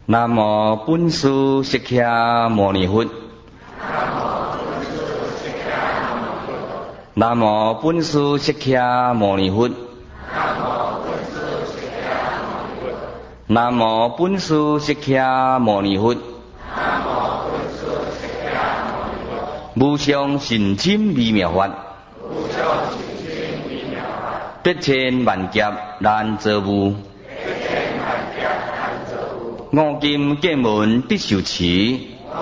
南无本师释迦牟尼佛。南无本师释迦牟尼佛。南无本师释迦牟尼佛。无上甚深微妙法，百千万劫难遭遇。五金剑门必受持，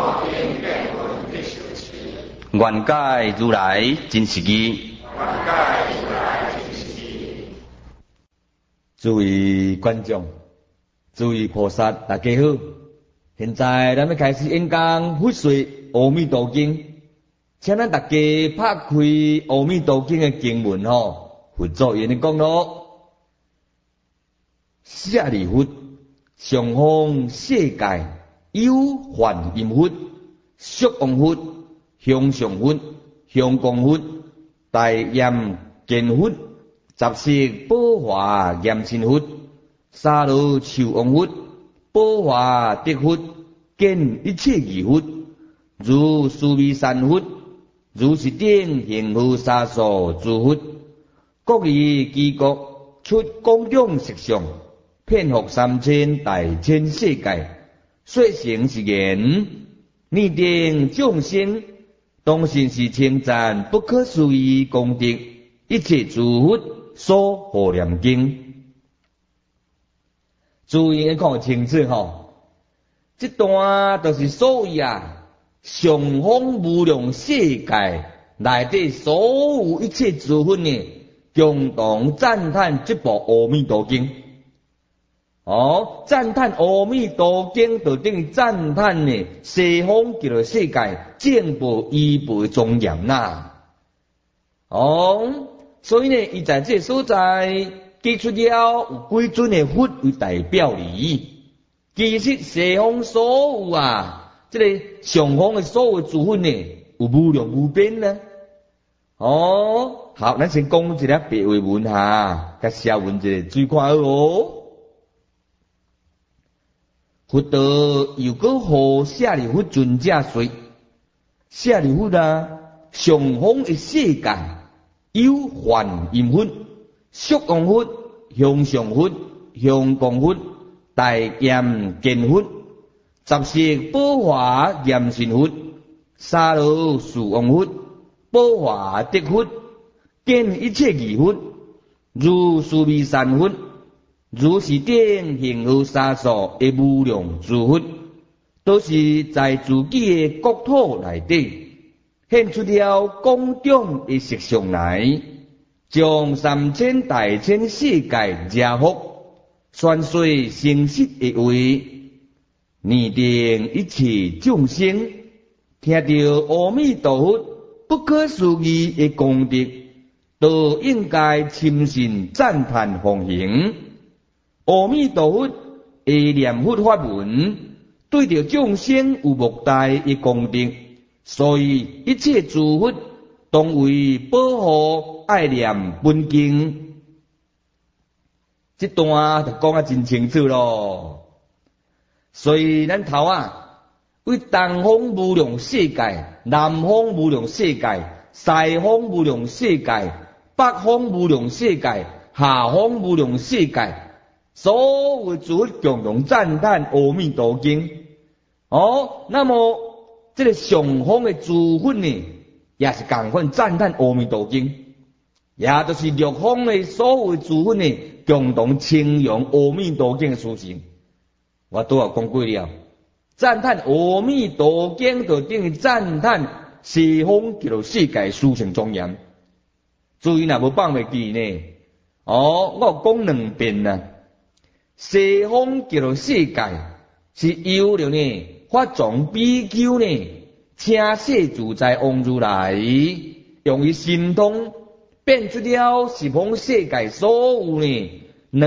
愿解如来真实义。诸位观众，诸位菩萨，大家好！现在咱要开始演讲佛说《阿弥陀经》，请咱大家拍开《阿弥陀经》的经文佛祖因讲咯：舍利弗，上方世界有梵音佛、宿王佛、向上佛、向光佛、大焰见佛、杂色宝华严神佛、沙罗树王佛、宝华德佛、见一切义佛，如须弥山佛，如是等形好沙数诸佛，各以其国出各种色相，遍覆3000大千世界，说成是言，念定众生，当信是称赞不可思议功德，一切诸佛所护念经。注意看清楚这段就是所谓上方无量世界内底所有一切诸佛呢，共同赞叹这部《阿弥陀经》。赞叹《阿弥陀经》就等于赞叹呢西方极乐世界正报依报的庄严啦。所以呢，伊在这个所在记出了有几尊的佛为代表哩。其实西方所有这个上方的所有诸佛呢，有无量无边呢。好，咱先讲一个白话文甲写文一个最看好佛陀又搁和舍利弗尊者说：舍利弗上方的世界有梵音佛、宿王佛、向上佛、向光佛、大焰见佛、杂色宝华严神佛、沙罗树王佛、宝华德佛、见一切义佛，如须弥山佛，如是等形好沙数的无量诸佛，都是在自己的国土内底现出了各种的色相来，将3000大千世界惹福，宣说成实的话，念定一切众生，听到阿弥陀佛不可思议的功德，都应该深信赞叹奉行。阿弥陀佛的念佛法门，对着众生有莫大的功德，所以一切诸佛当为保护爱念本经。这段就讲真清楚咯。所以咱头为东方无量世界、南方无量世界、西方无量世界、北方无量世界、下方无量世界，所有诸佛共同赞叹阿弥陀经。那么这个上方的诸佛呢，也是同款赞叹阿弥陀经，也就是六方的所有诸佛呢，共同称扬阿弥陀经的事情。我都有讲过了，赞叹阿弥陀经就等于赞叹西方极乐世界殊胜庄严。注意若无放袂记呢，我有讲2遍啦。西方极乐世界是由了呢法藏比丘呢，请世自在王如来用伊神通变出了十方世界所有呢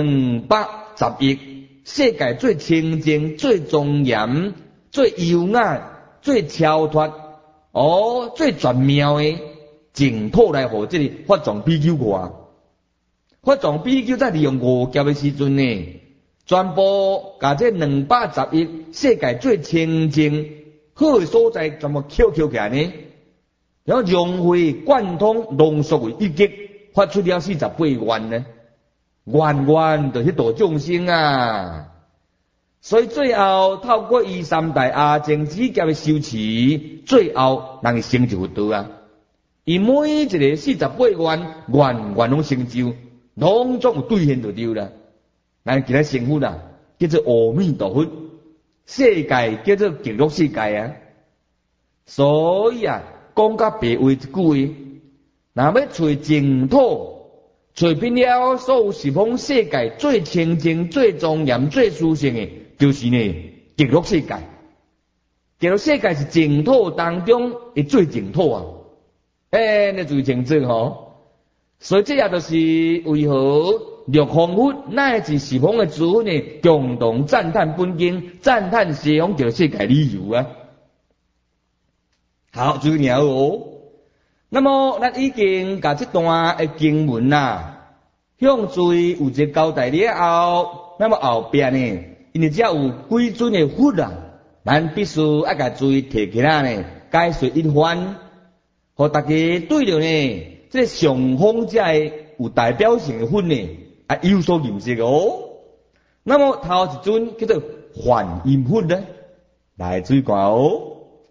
210亿世界最清净、最庄严、最优雅、最超脱、最全妙的净土来互这个法藏比丘看。法藏比丘在利用5劫的时阵呢， 全部把这211世界最清净好诶所在全部捡起来呢，然后融会贯通浓缩为一击，发出了48愿呢，愿愿就是度众生啊。所以最后透过23代阿净指教诶修持，最后人成就佛道啊。伊每一个48愿，愿愿拢成就，拢总有兑现就对啦。咱其他成佛啦，叫做阿弥陀佛，世界叫做极乐世界啊。所以啊，讲甲白话一句话，若要找净土，找遍了所有十方世界最清净、最庄严、最殊胜诶，就是呢极乐世界。极乐世界是净土当中诶最净土啊！你注意清楚吼。所以这也就是为何六方佛乃至十方诶诸佛呢，共同赞叹本经、赞叹西方极乐世界理由啊！好，注意了哦。那么，咱已经把这段诶经文向诸有一个交代了后，那么后边呢，因为只有几尊诶佛咱必须要甲诸提起来呢，解说一番，互大家对着呢，这上方这有代表性诶佛呢，有所认识哦。那么头一尊叫做梵音佛呢，来注意看哦。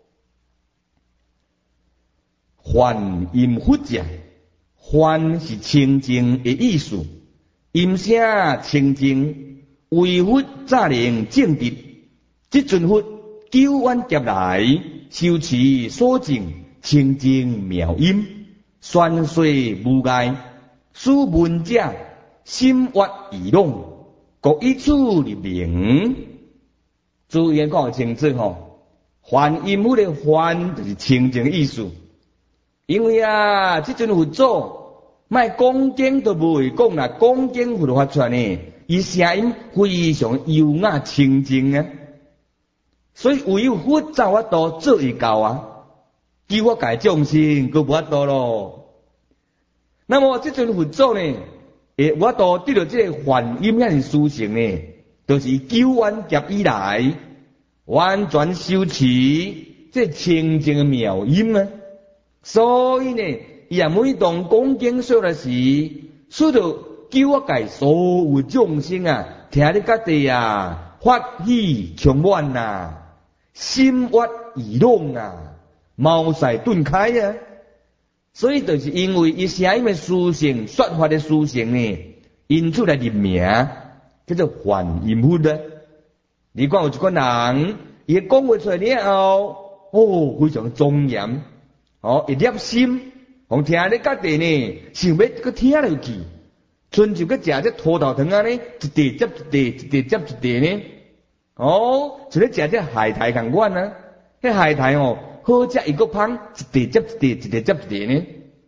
梵音佛者，梵是清净的意思，音声清净，为佛早能证得。这尊佛久远劫来修持所证清净妙音，宣说无碍，使闻者心悦意拢，各以此立名。注意讲清楚吼，梵音佛的梵就是清净的意思。因为这尊佛祖卖讲经都无会讲啦，讲经佛发出来呢，伊声音非常优雅清净啊，所以唯有佛才有法度做会到啊，救我界众生佫无法度咯。那么这尊佛祖呢，有法度得到这个梵音遐尼殊胜呢，就是久远劫以来完全修持这清净的妙音啊。所以呢，伊也每当讲经说来时，使到救我界所有众生听得家己法喜充满心悦意拢茅塞顿开啊。所以就是因为伊声音的殊胜，说法的殊胜呢，因此来入名叫做梵音佛啊。你看有一款人，伊讲话出来了后，非常庄严。一粒心，互听咧家己呢，想要搁听落去，春就搁食这土豆糖呢，一地接一地，一地接一地呢。就咧食这海苔同款迄海苔好食伊搁芳，一地接一地，一地接一地呢。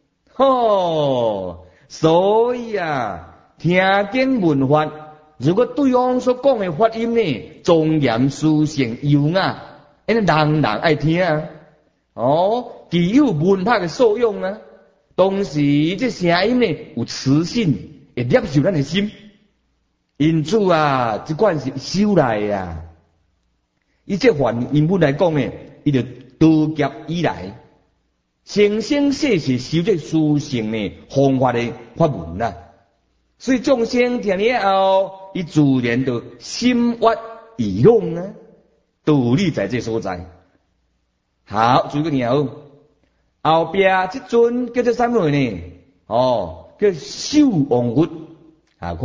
所以听经闻法，如果对方所讲的法音呢，庄严殊胜优雅，人人爱听具有文化的作用同时这声音呢有磁性，会接受咱的心。因此这款是修来以这梵音佛来讲呢，伊就多劫以来，生生世世修这殊胜呢方法的法门所以众生听了后，伊自然就心悦意拢道理在这所在。好，注意个了。后边这尊叫做什么呢？叫寿王佛看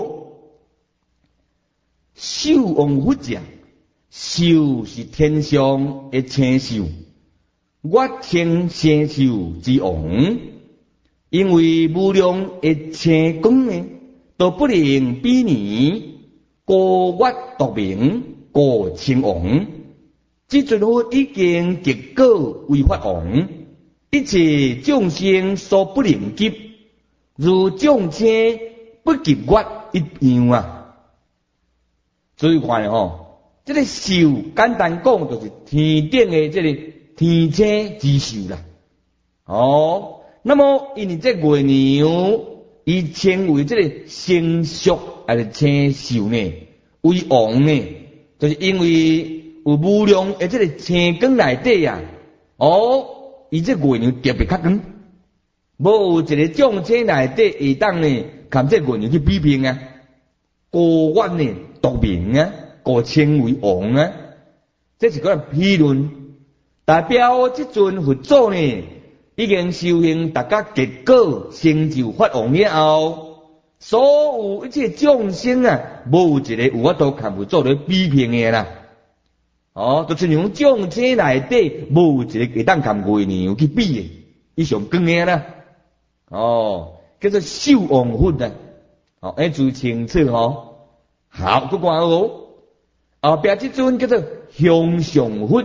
寿王佛者，寿是天上的星宿，我称星宿之王，因为无量的星光呢，都不能比拟，故我独名，故称王。这尊佛已经结果为法王。一切众生所不能及，如众生不及我一样注意看这个寿简单讲就是天顶的这个天星之寿啦。那么因为这月亮，伊称为这个星宿星宿呢， 为王呢，就是因为有无量的这个青光内底啊，伊这月亮特别较光，无有一个众生内底会当呢，含这月亮去比拼啊，高远呢独明啊，故称为王啊，这是个批论，代表这尊佛祖呢，已经修行达到结果，成就法王了后。所有一切众生啊，无一个有法度看佛祖来比拼的啦。就亲像众生内底无一个会当看月亮去比的，伊上光的啦。叫做寿王佛啊。注清楚好，不管后壁这尊叫做向上佛，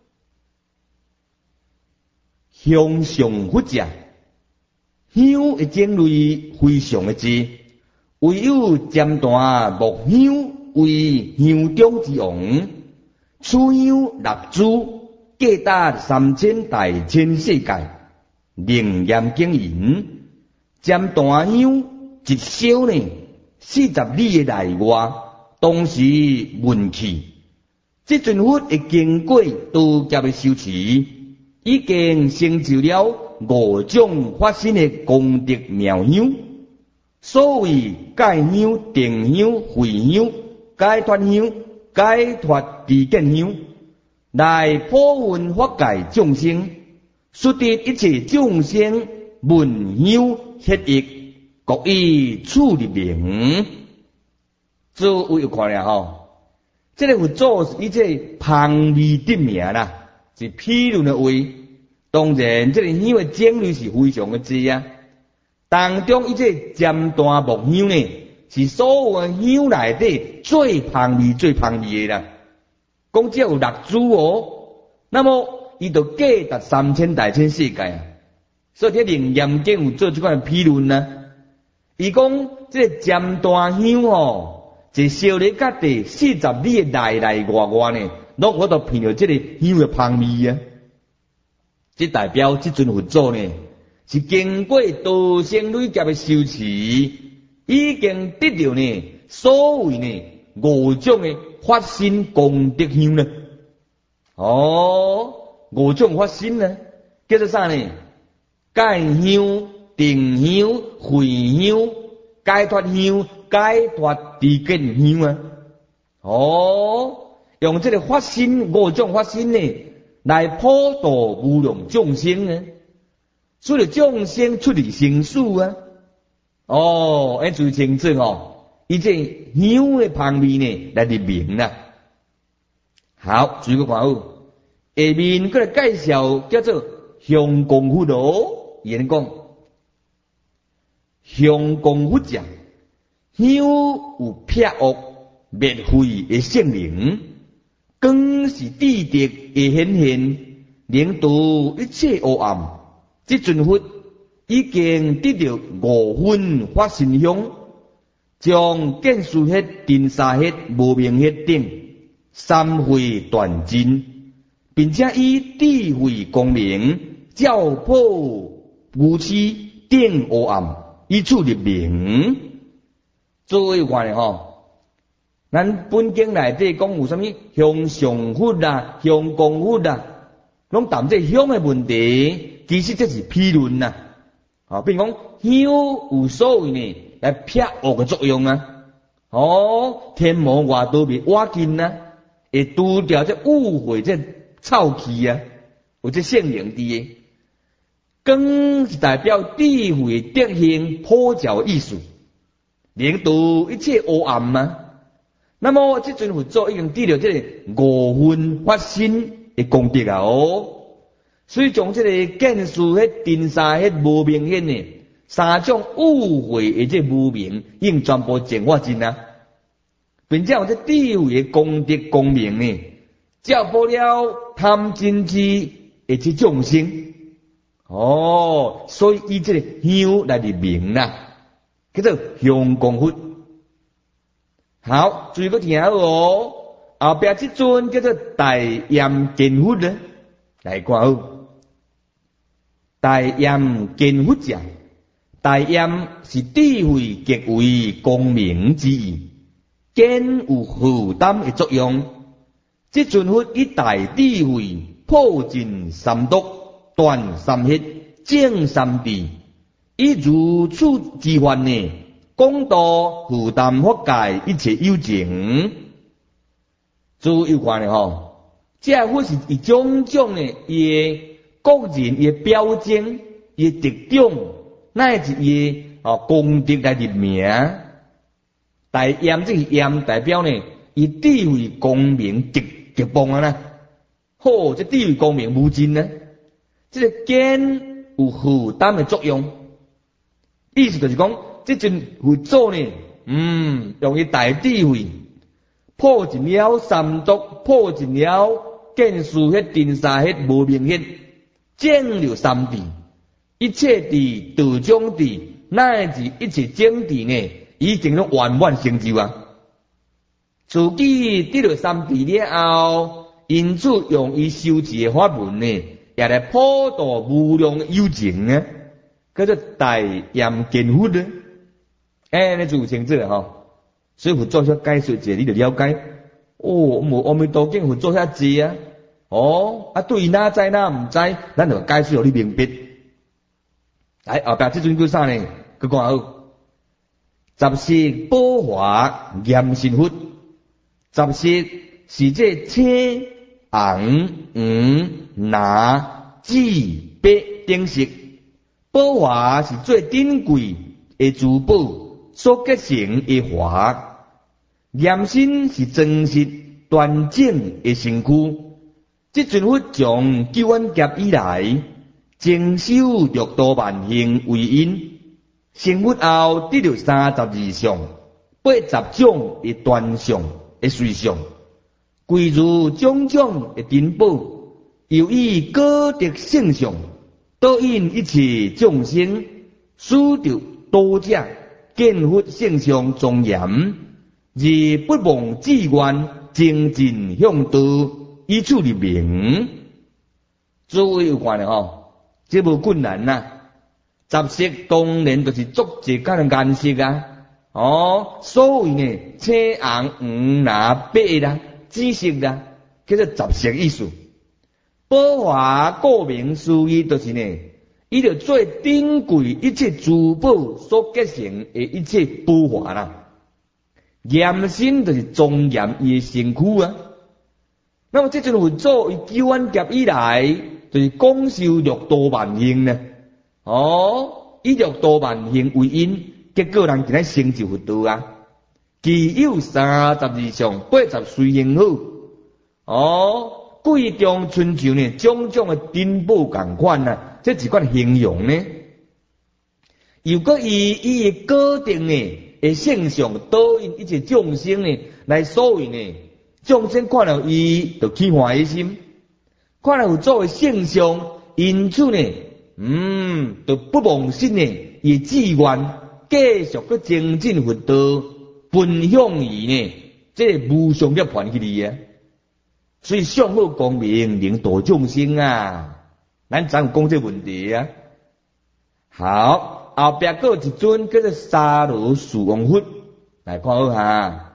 向上佛者，香的种类非常的多。唯有尖端木香为香中之王，此香六珠，价达3000大千世界，灵验经营。尖端香一烧呢，40里的内外，当时运气。这尊佛会经过道家的修持，已经成就了5种法身的功德妙香。所谓解香、定香、慧香、解脱香、解脱地见香，来普运法界众生，使得一切众生闻香获益，各以处立名。诸位有看了这个佛祖是以这旁味得名啦，是批论的位。当然，这个香的种类是非常的多啊。当中一切尖端木香呢，是所有的香内底最香味、最香味的啦。讲只有6珠那么伊就价达3000大千世界啊。所以这灵验经有做这款批论啊。伊讲这尖端香一烧咧甲地40里内外呢，拢我都闻到这个香的香味啊。这代表这尊佛祖呢，是经过道生累劫的修持，已经得到呢所谓呢5种的法身功德香呢。5种法身呢，叫做啥呢？解香、定香、慧香、解脱香、解脱地见香啊。用这个法身5种法身呢，来普度无量众生呢。所以众生出离生死啊！最清楚伊这香的香味呢来入名啦。好，注意个看好，下面过来介绍叫做香供佛言讲香供佛者，香有撇恶灭秽的性能，光是智德的显现，能度一切黑暗。这尊佛已经得到5分法身香，将见思迄、定沙迄、无明迄等3会断尽，并且以智慧光明照破无痴定黑暗，以处入明。诸位看咧咱本经内底讲有啥物向上佛啦、向供佛啦，拢谈这香的问题。其实这是批论呐，比如讲香有所谓呢来撇恶的作用啊，天魔外道别挖尽呐，会除掉这污秽这臭气啊，有这性能的。光是代表智慧德行普照意思，能度一切黑暗嘛。那么这尊佛祖已经得到这个5分法身的功德啊所以将这个见思迄、定沙迄、无明迄呢3种污秽的这无明，已经全部净化尽啊，并且有这智慧的功德光明呢，照破了贪嗔痴的这众生。所以以这个香来入名啦，叫做香供佛。好，注意个听后壁这尊叫做大焰见佛呢，来看好。大焰见佛者，大焰是智慧极为光明之意， 坚有负担的作用。即阵佛以大智慧破尽三毒，断三邪，正三谛，以如此之法呢，广度负担法界一切有情。注意看咧吼，这佛是一种种的伊个人伊标准、伊特点，乃至伊功德来入名。大严这个严代表呢，伊智慧光明极棒啊啦！好，这智慧光明无尽呢。这个坚有负担的作用，意思就是讲，这阵佛祖呢，用伊大智慧破尽了三毒，破尽了见思迄、定沙迄、无明迄，证了三谛，一切谛、道中谛，乃至一切正谛呢，已经拢圆满成就啊！自己得了三谛了后，因此用伊修持的法门呢，也来普度无量有情呢，叫做大严见佛呢。你就有清楚了吼。所以佛祖遐解说者，你就了解。无阿弥陀经佛祖遐济啊。对哪知哪毋知，咱就解说互你明白。来后壁这阵叫啥呢？佢讲好，十识宝华严神佛。十识是这青、红、黄、蓝、紫、白等色。宝华是最珍贵的珠宝所结成的华。严身是真实端正的身躯。这尊佛从九万劫以来，精修六度万行为因，成佛后得了32相、80种的端相的随相，归如种种的珍宝，又以果德圣相，导引一切众生，使得多者见佛圣相庄严，而不忘志愿，精进向道，以此立名。诸位有看咧吼，这无困难呐。十色当然就是足者间的颜色啊，所谓呢青红黄蓝白啦、紫色啦，叫做十色意思。宝华顾名思义，就是呢，伊就最珍贵一切珠宝所结成的一切宝华啦。严身就是庄严伊的身躯啊。那么这阵佛祖以九万劫以来，就是广修六度万行呢。以六度万行为因，结果人今仔成就佛道啊。其有32相，80随行好。贵中春秋呢，种种的珍宝共款啊，这一款形容呢。如果伊的果定呢，的圣相导引一切众生呢，来所谓呢，众生看到伊就起欢喜心，看到有作为圣相，因此呢，就不忘失呢，伊志愿继续去精进佛道，分享伊呢，这无上涅槃去哩啊。所以上好光明，领导众生啊，咱怎有讲这问题啊？好，后壁还有一尊叫做沙罗树王佛，来看好哈。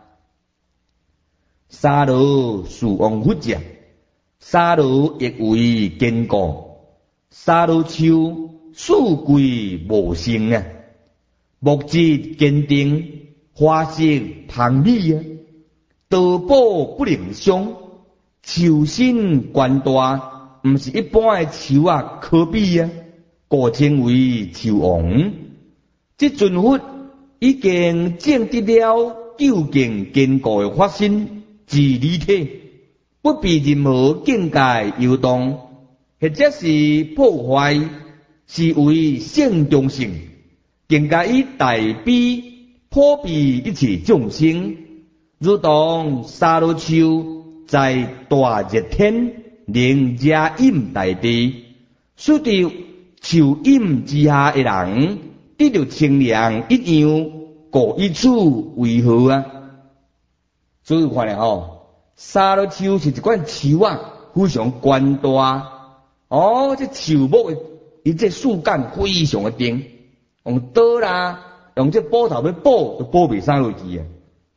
沙罗树王佛者，沙罗亦为坚固，沙罗树树贵无生啊，木质坚定，花色芳美啊，道宝不灵伤。树身悬大，毋是一般的树啊，可比啊，故称为树王。这尊佛已经证得了究竟坚固的法身自理体，不被任何境界摇动，或者是破坏，是为圣众性，更加以大悲普庇一切众生，如同沙罗树。在大热天，能遮饮大地，使得树荫之下的人得到清凉一样，故以此为何啊？所以看咧沙罗树是一款树啊，非常悬大。这树木的伊这树干非常的顶，用刀啦，用这斧头要补都补袂生落去啊。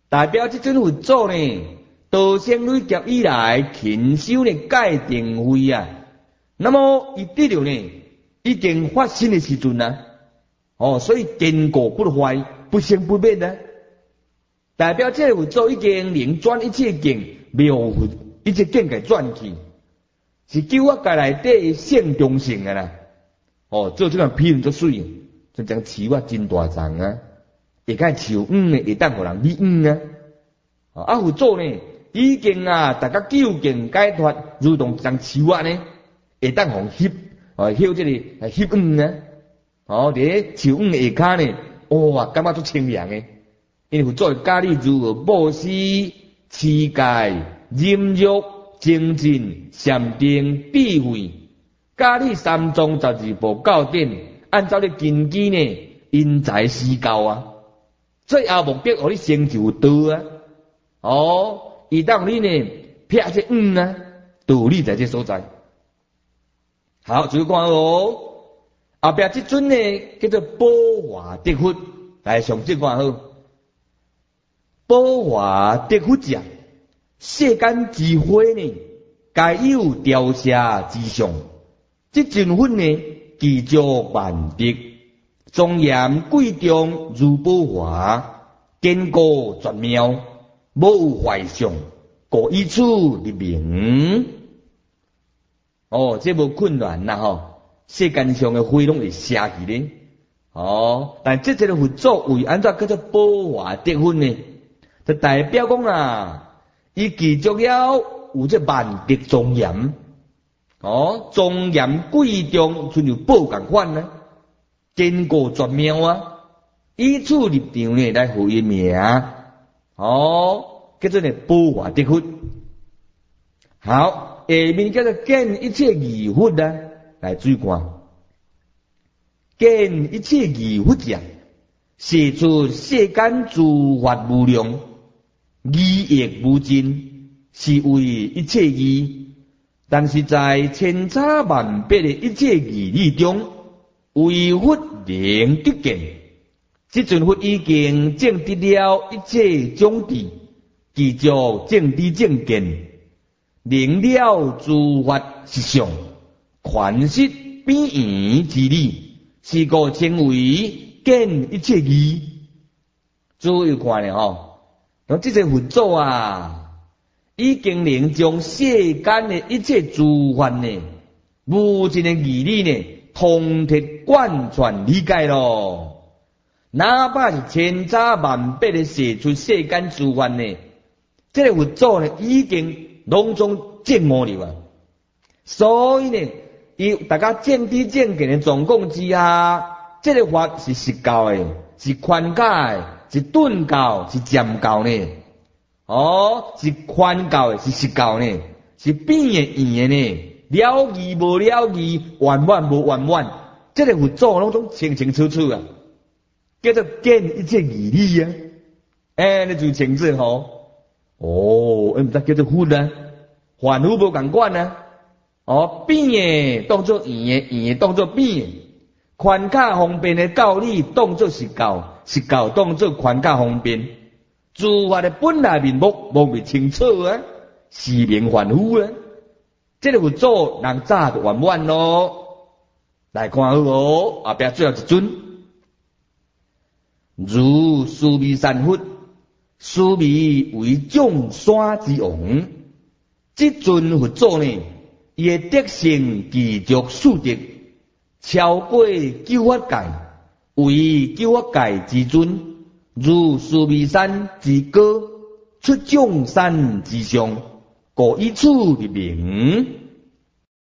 代表这尊佛祖呢，道生累劫以来勤修呢戒定慧啊。那么伊得了呢，已经发生的时阵啊，所以坚固不坏，不生不灭啊。代表这佛祖已经能转一切境，妙佛一切境界转去，是救我界内底性中性的啦。做这样批论足水，就将饲我真大丛啊，会甲树呢，会当互人理啊。佛祖呢，已经大家究竟解脱，如同将饲我呢，会当互翕，翕这个翕啊。伫树下骹呢，哇，感觉足清凉诶。因为佛祖教你如何布施、持戒、忍辱、精进、禅定、智慧，教你三藏12部教典，按照你根基呢，因材施教啊。最后目的，互你成就道啊。伊当你呢，撇这啊，道理在这所在。好，注意看后壁这尊呢，叫做宝华德佛，来上这看好。宝华德佛者，世间之花呢，皆有雕写之相。这尊佛呢，具足万德，庄严贵重如宝华，坚固绝妙，无有坏相，故以此立名。这无困难啦世间上的花拢会写起咧。但这个佛祖为安怎叫做宝华德佛呢？就代表讲伊具足了有这万德庄严，庄严贵重，像宝共款啊，坚固绝妙啊，以此立场呢来互伊名，叫做呢宝华德佛。好，下面叫做见一切义佛啊，来注意看，见一切义佛者，写出世间诸法无量。义亦无尽，是为一切义，但是在千差万别的一切义理中，唯佛能得见。这尊佛已经证得了一切种智，具足正知正见，明了诸法实相，权识变圆之理，是故称为见一切义。注意看咧这个佛祖已经能将世间的一切诸法呢，无尽的义理呢，通彻贯穿理解咯。哪怕是千差万别的写出世间诸法呢，这个佛祖呢，已经拢总证悟了。所以呢，以大家正知正见的状况之下，这个法是实教的，是宽解的。是顿教，是渐教呢？是宽教的，是实教呢？是变的圆的呢？了义无了义，圆满无圆满，这个佛祖拢总清清楚楚啊，叫做见一切义理啊。你就清楚毋知叫做佛啊，凡夫无共款啊。变的当作圆的，圆的当作变的，宽巧方便的教理当作实教。实教当作宽巧方便，诸法的本来面目无未清楚啊，是名凡夫啊。这个佛祖人早就圆满咯。来看好后壁最后一尊，如须弥山佛，须弥为众山之王。这尊佛祖呢，伊的德性具足数德，超过九法界。为九法界之尊，如须弥山之高，出众山之上，故以此立名。